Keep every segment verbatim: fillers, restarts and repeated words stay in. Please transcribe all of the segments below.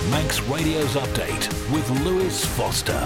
Manx Radio's Update with Lewis Foster.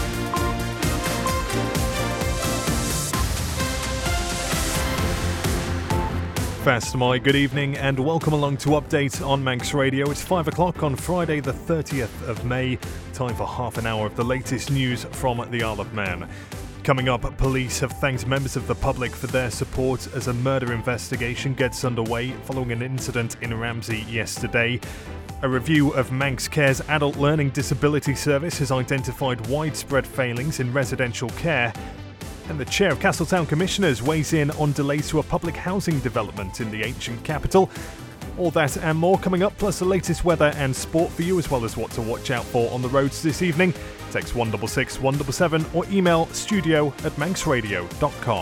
Fastamai, good evening and welcome along to Update on Manx Radio. It's five o'clock on Friday the thirtieth of May. Time for half an hour of the latest news from the Isle of Man. Coming up, police have thanked members of the public for their support as a murder investigation gets underway following an incident in Ramsey yesterday. A review of Manx Care's Adult Learning Disability Service has identified widespread failings in residential care. And the chair of Castletown Commissioners weighs in on delays to a public housing development in the ancient capital. All that and more coming up, plus the latest weather and sport for you, as well as what to watch out for on the roads this evening. Text one six six one seven seven or email studio at manx radio dot com.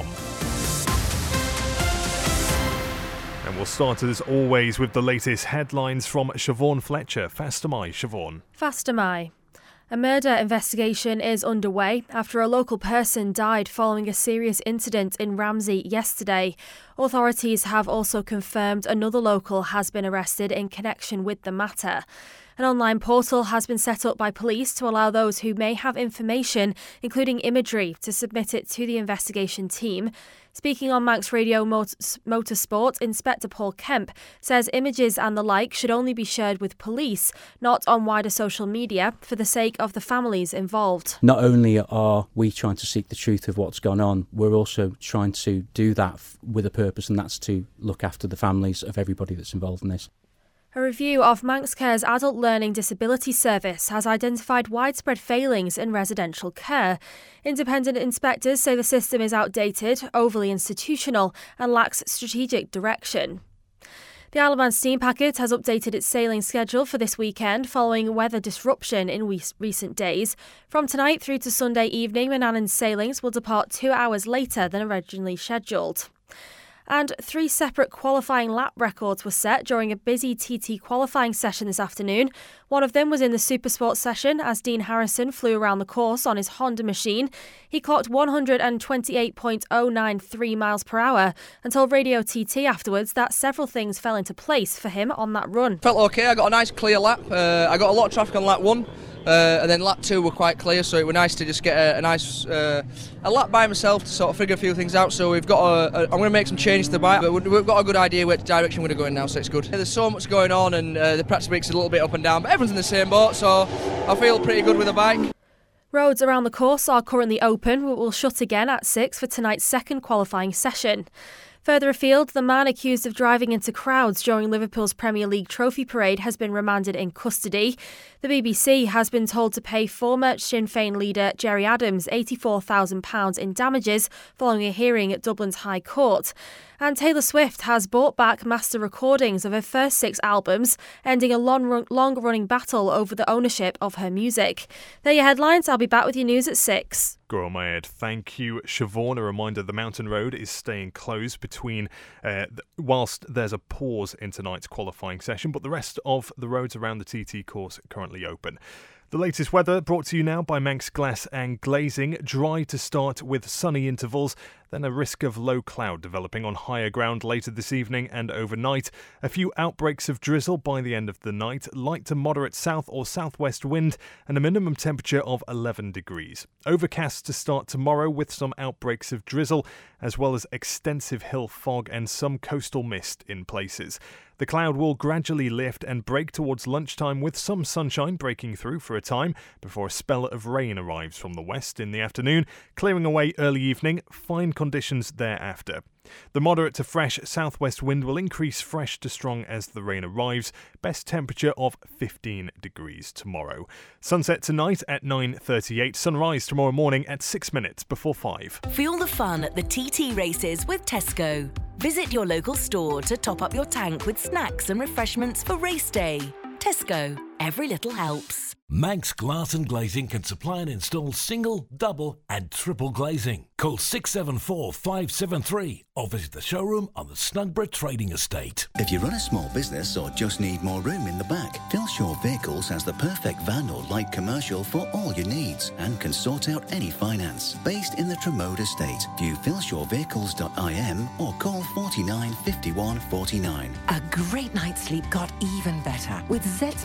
And we'll start as always with the latest headlines from Siobhan Fletcher. Fastamai, Siobhan. Fastamai. A murder investigation is underway after a local person died following a serious incident in Ramsey yesterday. Authorities have also confirmed another local has been arrested in connection with the matter. An online portal has been set up by police to allow those who may have information, including imagery, to submit it to the investigation team. Speaking on Manx Radio Motorsport, Inspector Paul Kemp says images and the like should only be shared with police, not on wider social media, for the sake of the families involved. Not only are we trying to seek the truth of what's gone on, we're also trying to do that f- with a purpose, and that's to look after the families of everybody that's involved in this. A review of Manx Care's Adult Learning Disability Service has identified widespread failings in residential care. Independent inspectors say the system is outdated, overly institutional and lacks strategic direction. The Isle of Man Steam Packet has updated its sailing schedule for this weekend following weather disruption in we- recent days. From tonight through to Sunday evening, Manannan's sailings will depart two hours later than originally scheduled. And three separate qualifying lap records were set during a busy T T qualifying session this afternoon. One of them was in the Supersport session as Dean Harrison flew around the course on his Honda machine. He clocked one hundred twenty-eight point oh nine three miles per hour and told Radio T T afterwards that several things fell into place for him on that run. Felt okay, I got a nice clear lap. Uh, I got a lot of traffic on lap one. Uh, and then lap two were quite clear, so it was nice to just get a, a nice uh, a lap by myself to sort of figure a few things out. So we've got a, a, I'm going to make some changes to the bike, but we've got a good idea which direction we're going to go in now, so it's good. There's so much going on, and uh, the practice week's a little bit up and down, but everyone's in the same boat, so I feel pretty good with the bike. Roads around the course are currently open, but will shut again at six for tonight's second qualifying session. Further afield, the man accused of driving into crowds during Liverpool's Premier League trophy parade has been remanded in custody. The B B C has been told to pay former Sinn Féin leader Gerry Adams eighty-four thousand pounds in damages following a hearing at Dublin's High Court. And Taylor Swift has bought back master recordings of her first six albums, ending a long, long-running battle over the ownership of her music. They're your headlines. I'll be back with your news at six. Go on my head. Thank you, Siobhan. A reminder, the Mountain Road is staying closed between, uh, th- whilst there's a pause in tonight's qualifying session, but the rest of the roads around the T T course are currently open. The latest weather brought to you now by Manx Glass and Glazing. Dry to start with sunny intervals, then a risk of low cloud developing on higher ground later this evening and overnight. A few outbreaks of drizzle by the end of the night, light to moderate south or southwest wind, and a minimum temperature of eleven degrees. Overcast to start tomorrow with some outbreaks of drizzle, as well as extensive hill fog and some coastal mist in places. The cloud will gradually lift and break towards lunchtime with some sunshine breaking through for a time before a spell of rain arrives from the west in the afternoon, clearing away early evening, fine conditions thereafter. The moderate to fresh southwest wind will increase fresh to strong as the rain arrives, best temperature of fifteen degrees tomorrow. Sunset tonight at nine thirty-eight, sunrise tomorrow morning at six minutes before five. Fuel the fun at the T T races with Tesco. Visit your local store to top up your tank with snacks and refreshments for race day. Tesco, every little helps. Manx Glass and Glazing can supply and install single, double and triple glazing. Call six seven four, five seven three or visit the showroom on the Snugborough Trading Estate. If you run a small business or just need more room in the back, Philshaw Vehicles has the perfect van or light commercial for all your needs and can sort out any finance. Based in the Tremode Estate, view philshaw vehicles dot I M or call forty-nine, fifty-one, forty-nine. A great night's sleep got even better with Zed's bedding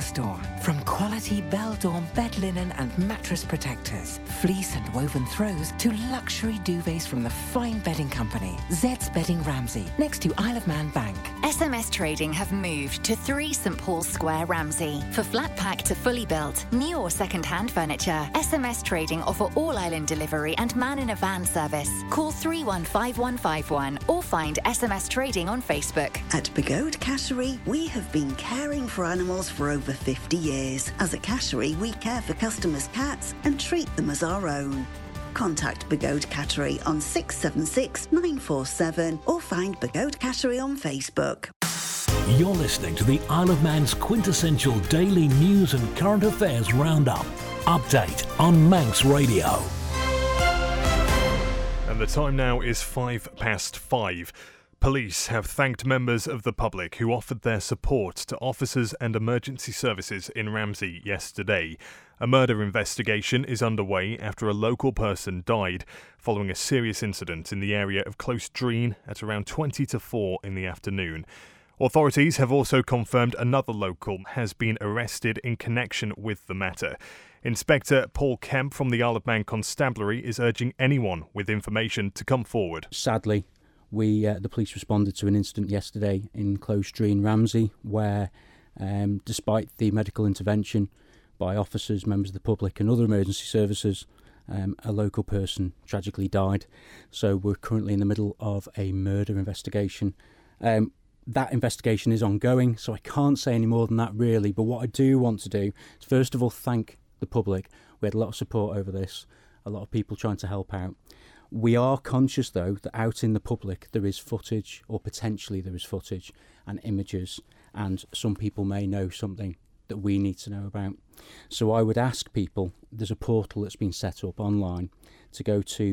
store. From quality Beldorm bed linen and mattress protectors, fleece and woven throws, to luxury duvets from the fine bedding company, Zed's Bedding Ramsey, next to Isle of Man Bank. S M S Trading have moved to three St Paul's Square, Ramsey. For flat pack to fully built, new or second-hand furniture, S M S Trading offer all island delivery and man in a van service. Call three one five one five one or find S M S Trading on Facebook. At Begode Cattery, we have been caring for animals for over fifty years. As a cattery, we care for customers' cats and treat them as our own. Contact Begode Cattery on six seven six nine four seven or find Begode Cattery on Facebook. You're listening to the Isle of Man's quintessential daily news and current affairs roundup. Update on Manx Radio. And the time now is five past five. Police have thanked members of the public who offered their support to officers and emergency services in Ramsey yesterday. A murder investigation is underway after a local person died following a serious incident in the area of Close Dreen at around twenty to four in the afternoon. Authorities have also confirmed another local has been arrested in connection with the matter. Inspector Paul Kemp from the Isle of Man Constabulary is urging anyone with information to come forward. Sadly, we uh, the police responded to an incident yesterday in Close Dreen, Ramsey, where um, despite the medical intervention by officers, members of the public and other emergency services, um, a local person tragically died. So we're currently in the middle of a murder investigation. Um, That investigation is ongoing, so I can't say any more than that really. But what I do want to do is first of all thank the public. We had a lot of support over this, a lot of people trying to help out. We are conscious though that out in the public there is footage, or potentially there is footage and images, and some people may know something that we need to know about. So I would ask people, there's a portal that's been set up online, to go to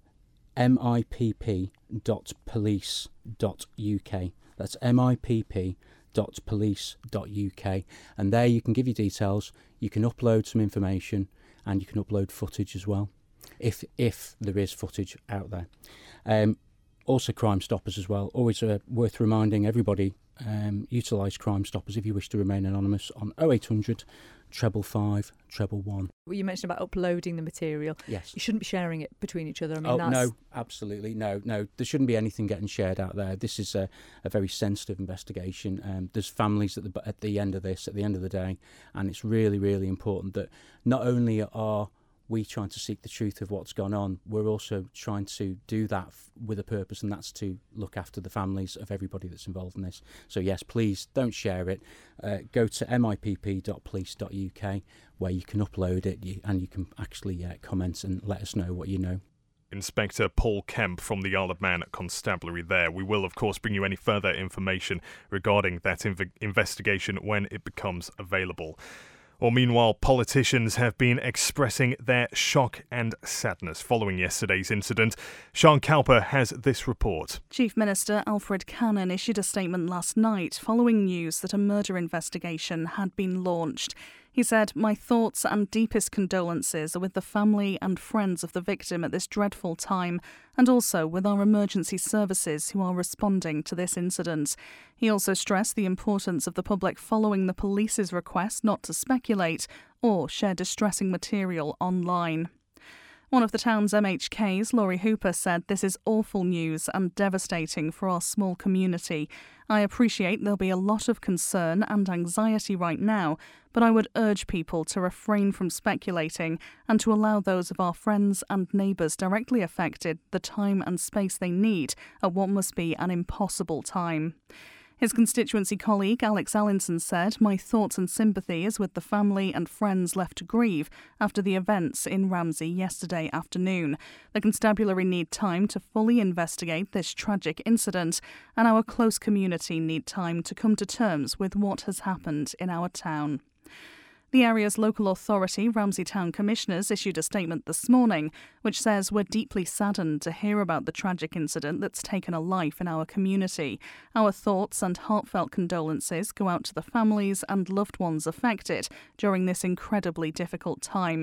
m i p p dot police dot u k. That's m i p p dot police dot u k, and there you can give your details, you can upload some information, and you can upload footage as well, if if there is footage out there. Um, also Crime Stoppers as well, always uh, worth reminding everybody, um, utilise Crime Stoppers if you wish to remain anonymous on oh eight hundred, treble five, treble one. Well, you mentioned about uploading the material. Yes. You shouldn't be sharing it between each other. I mean, oh, that's... no, absolutely. No, no. There shouldn't be anything getting shared out there. This is a, a very sensitive investigation. Um, there's families at the, at the end of this, at the end of the day, and it's really, really important that not only are we trying to seek the truth of what's gone on, we're also trying to do that f- with a purpose, and that's to look after the families of everybody that's involved in this. So yes, please don't share it. Uh, go to m i p p dot police dot u k where you can upload it you, and you can actually uh, comment and let us know what you know. Inspector Paul Kemp from the Isle of Man Constabulary there. We will, of course, bring you any further information regarding that inv- investigation when it becomes available. Well, meanwhile, politicians have been expressing their shock and sadness following yesterday's incident. Sian Cowper has this report. Chief Minister Alfred Cannon issued a statement last night following news that a murder investigation had been launched. He said, "My thoughts and deepest condolences are with the family and friends of the victim at this dreadful time, and also with our emergency services who are responding to this incident." He also stressed the importance of the public following the police's request not to speculate or share distressing material online. One of the town's M H Ks, Laurie Hooper, said, "This is awful news and devastating for our small community. I appreciate there'll be a lot of concern and anxiety right now, but I would urge people to refrain from speculating and to allow those of our friends and neighbours directly affected the time and space they need at what must be an impossible time." His constituency colleague Alex Allinson said, "My thoughts and sympathy is with the family and friends left to grieve after the events in Ramsey yesterday afternoon. The constabulary need time to fully investigate this tragic incident, and our close community need time to come to terms with what has happened in our town." The area's local authority, Ramsey Town Commissioners, issued a statement this morning which says, "We're deeply saddened to hear about the tragic incident that's taken a life in our community. Our thoughts and heartfelt condolences go out to the families and loved ones affected during this incredibly difficult time.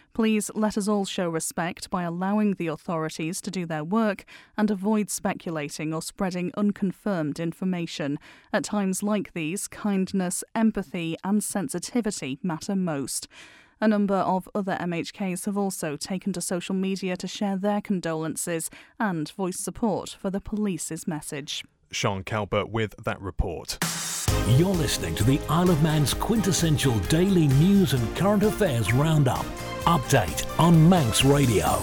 Please let us all show respect by allowing the authorities to do their work and avoid speculating or spreading unconfirmed information. At times like these, kindness, empathy and sensitivity matter most. A number of other M H Ks have also taken to social media to share their condolences and voice support for the police's message. Sean Calbert with that report. You're listening to the Isle of Man's quintessential daily news and current affairs roundup. Update on Manx Radio.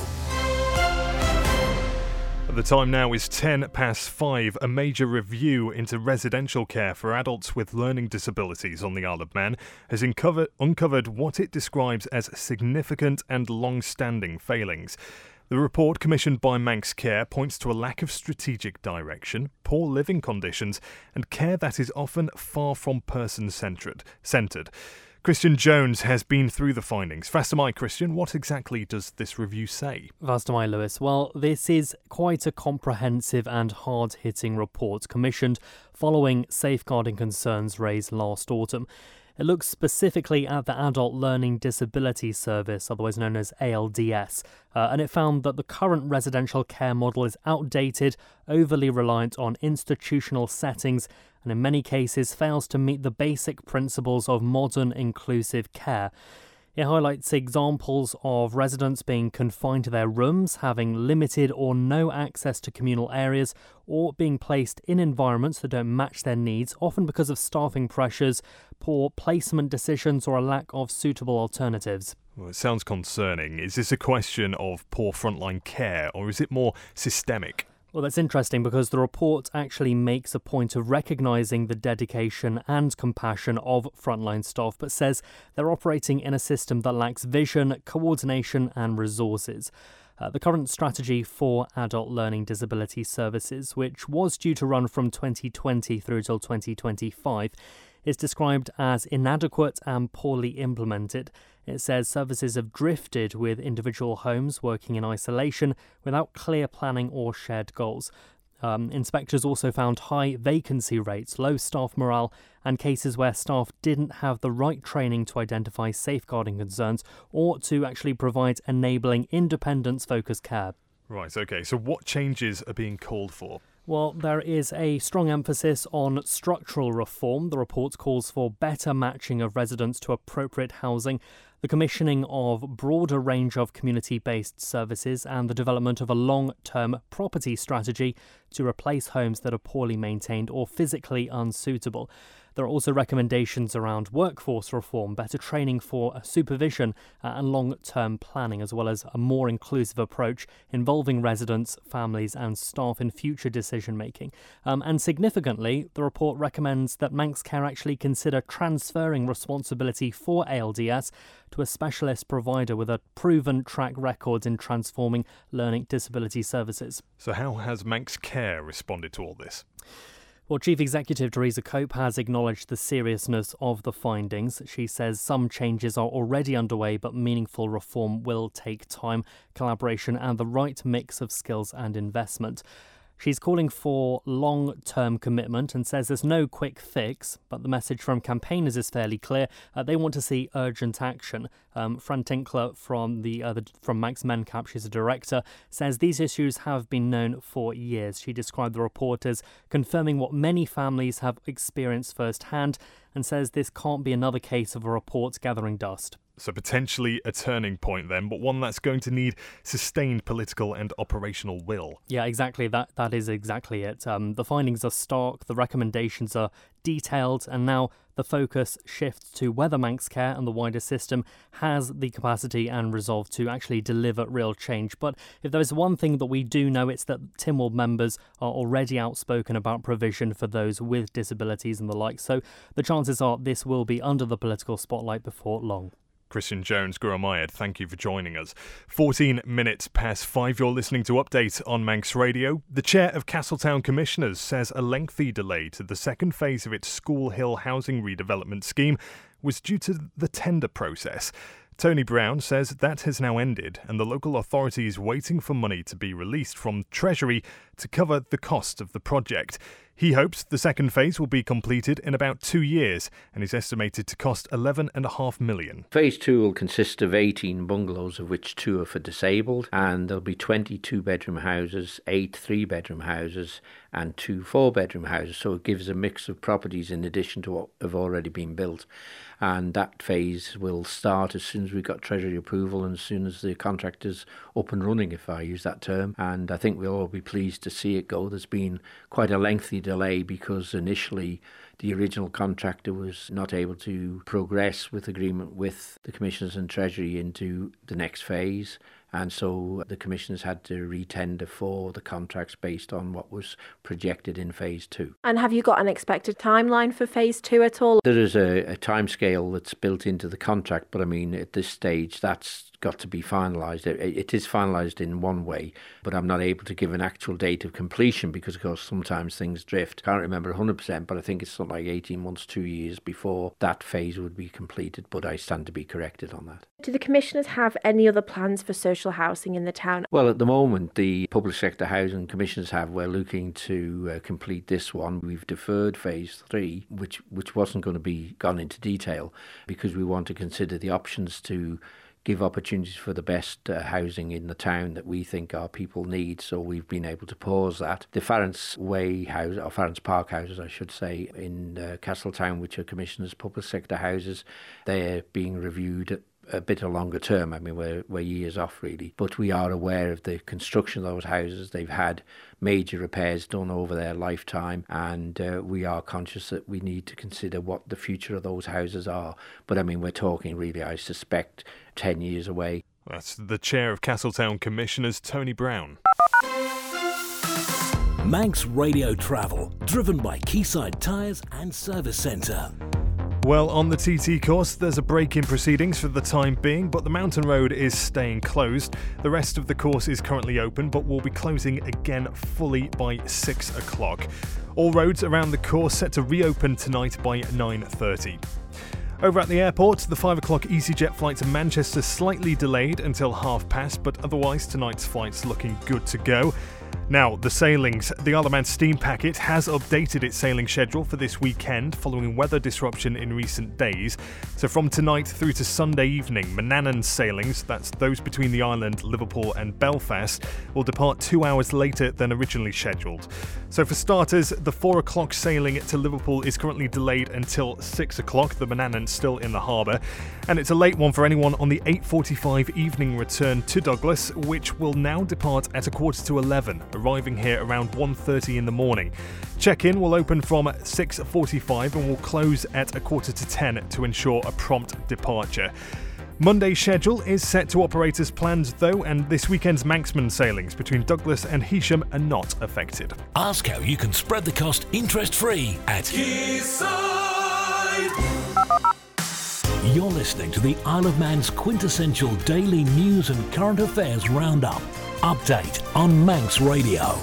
The time now is ten past five. A major review into residential care for adults with learning disabilities on the Isle of Man has uncovered, uncovered what it describes as significant and long-standing failings. The report, commissioned by Manx Care, points to a lack of strategic direction, poor living conditions, and care that is often far from person-centred. Centred. Christian Jones has been through the findings. Fastamai, Christian, what exactly does this review say? Fastamai, Lewis. Well, this is quite a comprehensive and hard-hitting report commissioned following safeguarding concerns raised last autumn. It looks specifically at the Adult Learning Disability Service, otherwise known as A L D S, uh, and it found that the current residential care model is outdated, overly reliant on institutional settings, and in many cases fails to meet the basic principles of modern inclusive care. It highlights examples of residents being confined to their rooms, having limited or no access to communal areas, or being placed in environments that don't match their needs, often because of staffing pressures, poor placement decisions, or a lack of suitable alternatives. Well, it sounds concerning. Is this a question of poor frontline care, or is it more systemic? Well, that's interesting because the report actually makes a point of recognising the dedication and compassion of frontline staff, but says they're operating in a system that lacks vision, coordination and resources. Uh, the current strategy for adult learning disability services, which was due to run from twenty twenty through till twenty twenty-five, is described as inadequate and poorly implemented. It says services have drifted, with individual homes working in isolation without clear planning or shared goals. Um, inspectors also found high vacancy rates, low staff morale, and cases where staff didn't have the right training to identify safeguarding concerns or to actually provide enabling independence-focused care. Right, OK, so what changes are being called for? Well, there is a strong emphasis on structural reform. The report calls for better matching of residents to appropriate housing, the commissioning of a broader range of community-based services, and the development of a long-term property strategy to replace homes that are poorly maintained or physically unsuitable. There are also recommendations around workforce reform, better training for supervision uh, and long-term planning, as well as a more inclusive approach involving residents, families and staff in future decision-making. Um, and significantly, the report recommends that Manx Care actually consider transferring responsibility for A L D S to a specialist provider with a proven track record in transforming learning disability services. So how has Manx Care responded to all this? Well, Chief Executive Teresa Cope has acknowledged the seriousness of the findings. She says some changes are already underway, but meaningful reform will take time, collaboration and the right mix of skills and investment. She's calling for long-term commitment and says there's no quick fix, but the message from campaigners is fairly clear. Uh, they want to see urgent action. Um, Fran Tinkler from the, uh, the from Manx Mencap, she's a director, says these issues have been known for years. She described the report as confirming what many families have experienced firsthand and says this can't be another case of a report gathering dust. So potentially a turning point then, but one that's going to need sustained political and operational will. Yeah, exactly. That That is exactly it. Um, the findings are stark, the recommendations are detailed, and now the focus shifts to whether Manx Care and the wider system has the capacity and resolve to actually deliver real change. But if there is one thing that we do know, it's that Tynwald members are already outspoken about provision for those with disabilities and the like. So the chances are this will be under the political spotlight before long. Christian Jones, Guramayad, thank you for joining us. fourteen minutes past five, you're listening to Update on Manx Radio. The chair of Castletown Commissioners says a lengthy delay to the second phase of its School Hill housing redevelopment scheme was due to the tender process. Tony Brown says that has now ended and the local authority is waiting for money to be released from Treasury to cover the cost of the project. He hopes the second phase will be completed in about two years and is estimated to cost eleven point five million pounds. Phase two will consist of eighteen bungalows, of which two are for disabled, and there'll be twenty two-bedroom houses, eight three-bedroom houses and two four-bedroom houses, so it gives a mix of properties in addition to what have already been built. And that phase will start as soon as we got Treasury approval and as soon as the contract is up and running, if I use that term. And I think we'll all be pleased to see it go. There's been quite a lengthy delay because initially the original contractor was not able to progress with agreement with the Commissioners and Treasury into the next phase. And so the Commissioners had to re-tender for the contracts based on what was projected in Phase two. And have you got an expected timeline for Phase two at all? There is a, a timescale that's built into the contract, but I mean, at this stage, that's got to be finalised. It, it is finalised in one way, but I'm not able to give an actual date of completion because, of course, sometimes things drift. I can't remember one hundred percent, but I think it's something like eighteen months, two years before that phase would be completed, but I stand to be corrected on that. Do the Commissioners have any other plans for social housing in the town? Well, at the moment, the public sector housing commissioners have, we're looking to uh, complete this one. We've deferred phase three, which, which wasn't going to be gone into detail because we want to consider the options to give opportunities for the best uh, housing in the town that we think our people need, so we've been able to pause that. The Farrance Way house, or Farrance Park houses I should say, in uh, Castletown, which are Commissioners' public sector houses, they're being reviewed a bit of longer term. I mean, we're, we're years off really, but we are aware of the construction of those houses. They've had major repairs done over their lifetime, and uh, we are conscious that we need to consider what the future of those houses are. But I mean, we're talking really, I suspect, ten years away. That's the chair of Castletown Commissioners, Tony Brown. Manx Radio Travel, driven by Quayside Tyres and Service Centre. Well, on the T T course, there's a break in proceedings for the time being, but the mountain road is staying closed. The rest of the course is currently open, but will be closing again fully by six o'clock. All roads around the course set to reopen tonight by nine thirty. Over at the airport, the five o'clock EasyJet flight to Manchester slightly delayed until half past, but otherwise tonight's flight's looking good to go. Now, the sailings. The Isle of Man Steam Packet has updated its sailing schedule for this weekend following weather disruption in recent days. So from tonight through to Sunday evening, Manannan sailings, that's those between the island, Liverpool and Belfast, will depart two hours later than originally scheduled. So for starters, the four o'clock sailing to Liverpool is currently delayed until six o'clock, the Manannan still in the harbour. And it's a late one for anyone on the eight forty-five evening return to Douglas, which will now depart at a quarter to eleven. Arriving here around one thirty in the morning. Check-in will open from six forty-five and will close at a quarter to ten to ensure a prompt departure. Monday's schedule is set to operate as planned though, and this weekend's Manxman sailings between Douglas and Heysham are not affected. Ask how you can spread the cost interest-free at Quayside. You're listening to the Isle of Man's quintessential daily news and current affairs roundup. Update on Manx Radio.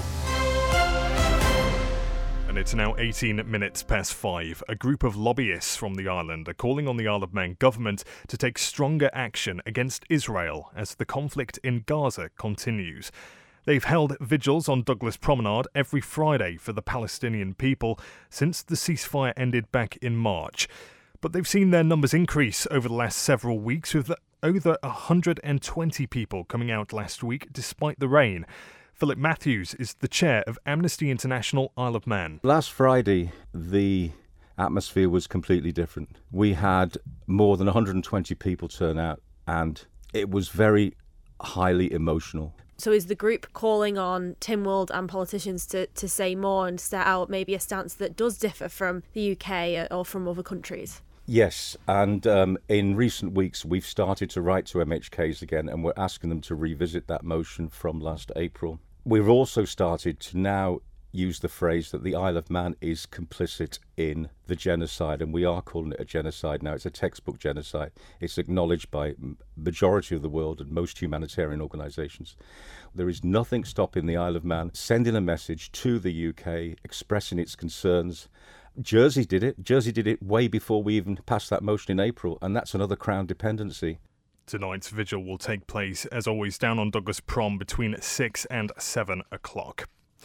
And it's now eighteen minutes past five. A group of lobbyists from the island are calling on the Isle of Man government to take stronger action against Israel as the conflict in Gaza continues. They've held vigils on Douglas Promenade every Friday for the Palestinian people since the ceasefire ended back in March. But they've seen their numbers increase over the last several weeks, with over one hundred twenty people coming out last week despite the rain. Philip Matthews is the chair of Amnesty International Isle of Man. Last Friday, the atmosphere was completely different. We had more than one hundred twenty people turn out, and it was very highly emotional. So is the group calling on Tynwald and politicians to, to say more and set out maybe a stance that does differ from the U K or from other countries? Yes, and um, in recent weeks we've started to write to M H Ks again, and we're asking them to revisit that motion from last April. We've also started to now use the phrase that the Isle of Man is complicit in the genocide, and we are calling it a genocide now. It's a textbook genocide. It's acknowledged by majority of the world and most humanitarian organisations. There is nothing stopping the Isle of Man sending a message to the U K, expressing its concerns. Jersey did it. Jersey did it way before we even passed that motion in April, and that's another Crown dependency. Tonight's vigil will take place, as always, down on Douglas Prom between six and seven o'clock.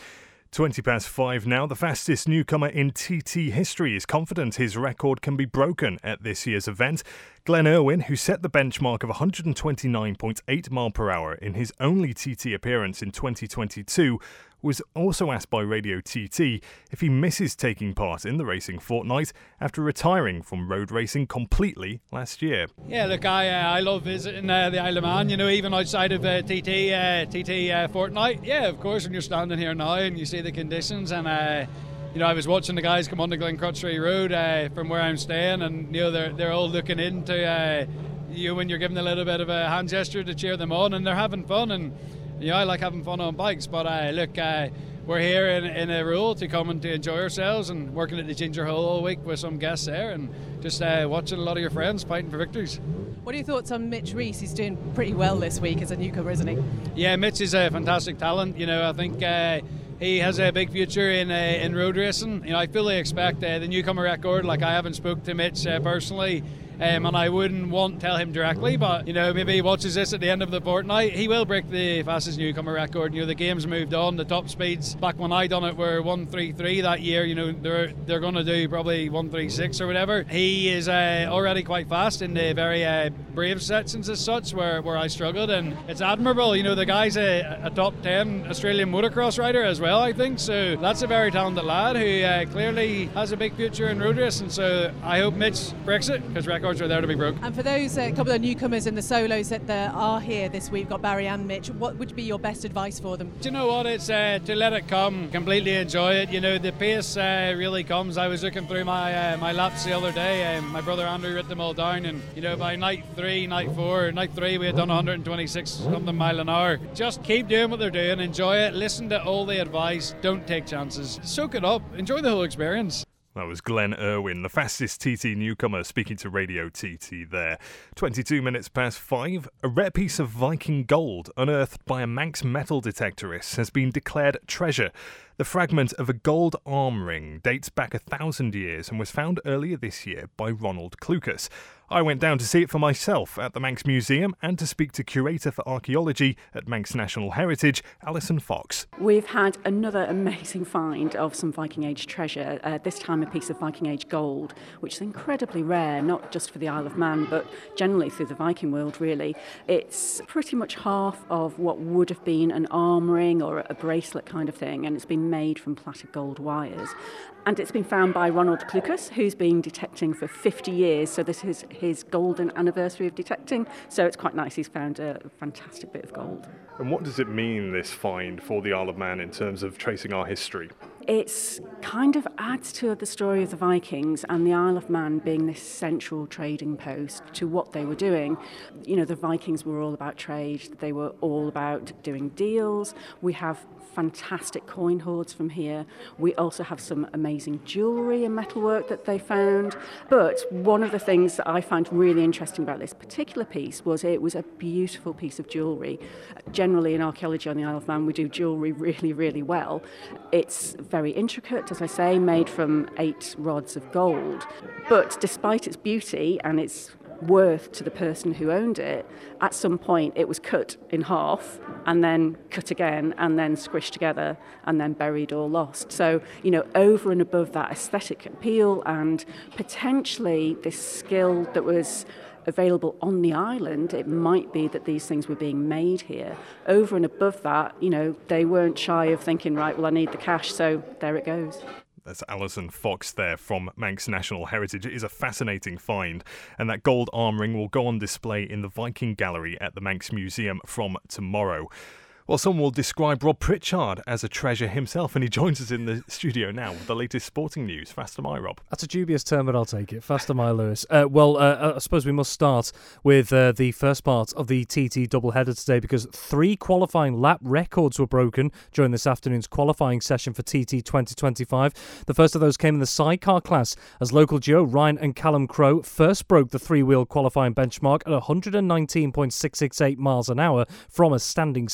twenty past five now. The fastest newcomer in T T history is confident his record can be broken at this year's event. Glenn Irwin, who set the benchmark of one hundred twenty-nine point eight miles per hour in his only T T appearance in twenty twenty-two, was also asked by Radio T T if he misses taking part in the racing fortnight after retiring from road racing completely last year. Yeah, look, I uh, I love visiting uh, the Isle of Man, you know, even outside of uh, T T uh, T T uh, fortnight. Yeah, of course, when you're standing here now and you see the conditions, and uh, you know, I was watching the guys come on the Glencrutchery Road uh, from where I'm staying, and you know, they're they're all looking into uh, you when you're giving a little bit of a hand gesture to cheer them on, and they're having fun. And yeah, I like having fun on bikes, but uh, look, uh, we're here in, in a rule to come and to enjoy ourselves, and working at the Ginger Hole all week with some guests there, and just uh, watching a lot of your friends fighting for victories. What are your thoughts on Mitch Rees? He's doing pretty well this week as a newcomer, isn't he? Yeah, Mitch is a fantastic talent. You know, I think uh, he has a big future in uh, in road racing. You know, I fully expect uh, the newcomer record. Like, I haven't spoke to Mitch uh, personally. Um, and I wouldn't want to tell him directly, but you know, maybe he watches this at the end of the fortnight. He will break the fastest newcomer record. You know, the game's moved on. The top speeds back when I done it were one thirty-three that year. You know, they're they're going to do probably one thirty-six or whatever. He is uh, already quite fast in the very uh, brave sections as such, where, where I struggled, and it's admirable. You know, the guy's a, a top ten Australian motocross rider as well, I think. So that's a very talented lad who uh, clearly has a big future in road racing. So I hope Mitch breaks it, because records are there to be broke. And for those uh, couple of newcomers in the solos that uh, are here this week, got Barry and Mitch, what would be your best advice for them? Do you know what? It's uh, to let it come, completely enjoy it. You know, the pace uh, really comes. I was looking through my uh, my laps the other day, and my brother Andrew wrote them all down, and you know, by night three, night four, night three, we had done one hundred twenty-six something mile an hour. Just keep doing what they're doing, enjoy it, listen to all the advice, don't take chances, soak it up, enjoy the whole experience. That was Glenn Irwin, the fastest T T newcomer, speaking to Radio T T there. twenty-two minutes past five. A rare piece of Viking gold unearthed by a Manx metal detectorist has been declared treasure. The fragment of a gold arm ring dates back a thousand years and was found earlier this year by Ronald Klukas. I went down to see it for myself at the Manx Museum and to speak to Curator for Archaeology at Manx National Heritage, Alison Fox. We've had another amazing find of some Viking Age treasure, uh, this time a piece of Viking Age gold, which is incredibly rare, not just for the Isle of Man, but generally through the Viking world, really. It's pretty much half of what would have been an arm ring or a bracelet kind of thing, and it's been made from plaited gold wires. And it's been found by Ronald Klukas, who's been detecting for fifty years, so this is his golden anniversary of detecting, so it's quite nice. He's found a fantastic bit of gold. And what does it mean, this find, for the Isle of Man in terms of tracing our history? It's kind of adds to the story of the Vikings and the Isle of Man being this central trading post to what they were doing. You know, the Vikings were all about trade. They were all about doing deals. We have fantastic coin hoards from here. We also have some amazing jewellery and metalwork that they found. But one of the things that I found really interesting about this particular piece was it was a beautiful piece of jewellery. Generally in archaeology on the Isle of Man, we do jewellery really, really well. It's very intricate, as I say, made from eight rods of gold. But despite its beauty and its worth to the person who owned it, at some point it was cut in half and then cut again and then squished together and then buried or lost. So, you know, over and above that aesthetic appeal and potentially this skill that was available on the island, it might be that these things were being made here. Over and above that, you know, they weren't shy of thinking, right, well, I need the cash, so there it goes. That's Alison Fox there from Manx National Heritage. It is a fascinating find, and that gold arm ring will go on display in the Viking Gallery at the Manx Museum from tomorrow. Well, some will describe Rob Pritchard as a treasure himself, and he joins us in the studio now with the latest sporting news. Fast am I, Rob? That's a dubious term, but I'll take it. Fast am I, Lewis. Uh, well, uh, I suppose we must start with uh, the first part of the T T doubleheader today, because three qualifying lap records were broken during this afternoon's qualifying session for T T twenty twenty-five. The first of those came in the sidecar class, as local duo Ryan and Callum Crowe first broke the three-wheel qualifying benchmark at one hundred nineteen point six six eight miles an hour from a standing start.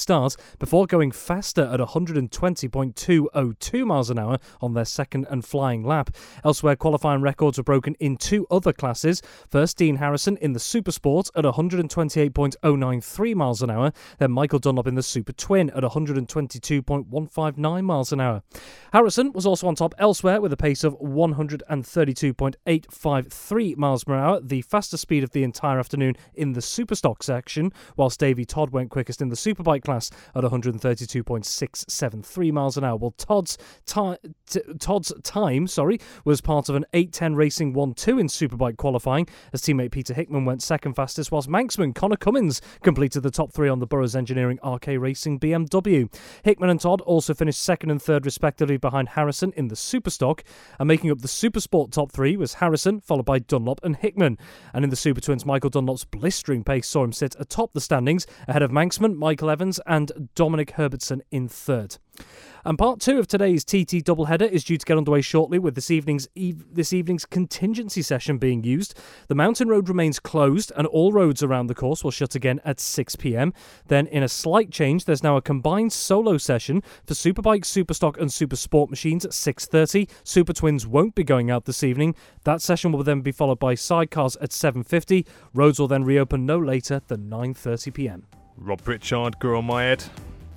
before going faster at one hundred twenty point two oh two miles an hour on their second and flying lap. Elsewhere, qualifying records were broken in two other classes. First, Dean Harrison in the Super Sport at one hundred twenty-eight point oh nine three miles an hour, then Michael Dunlop in the Super Twin at one hundred twenty-two point one five nine miles an hour. Harrison was also on top elsewhere with a pace of one hundred thirty-two point eight five three miles per hour, the fastest speed of the entire afternoon in the Superstock section, whilst Davey Todd went quickest in the Superbike class at one hundred thirty-two point six seven three miles an hour. Well, Todd's, ti- t- Todd's time sorry, was part of an eight ten Racing one two in Superbike qualifying, as teammate Peter Hickman went second fastest, whilst Manxman Connor Cummins completed the top three on the Burroughs Engineering R K Racing B M W. Hickman and Todd also finished second and third respectively behind Harrison in the Superstock, and making up the Supersport top three was Harrison, followed by Dunlop and Hickman. And in the Super Twins, Michael Dunlop's blistering pace saw him sit atop the standings, ahead of Manxman, Michael Evans and Dominic Herbertson in third. And part two of today's T T doubleheader is due to get underway shortly, with this evening's eve- this evening's contingency session being used. The mountain road remains closed and all roads around the course will shut again at six p.m. Then, in a slight change, there's now a combined solo session for Superbike, Superstock and Super Sport machines at six thirty. Super Twins won't be going out this evening. That session will then be followed by sidecars at seven fifty. Roads will then reopen no later than nine thirty p.m. Rob Pritchard, Guru Mayed.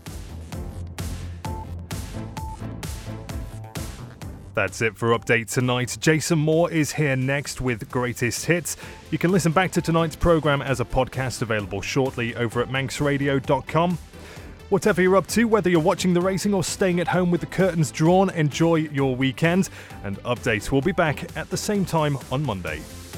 That's it for Update Tonight. Jason Moore is here next with Greatest Hits. You can listen back to tonight's programme as a podcast, available shortly over at manx radio dot com. Whatever you're up to, whether you're watching the racing or staying at home with the curtains drawn, enjoy your weekend. And Update will be back at the same time on Monday.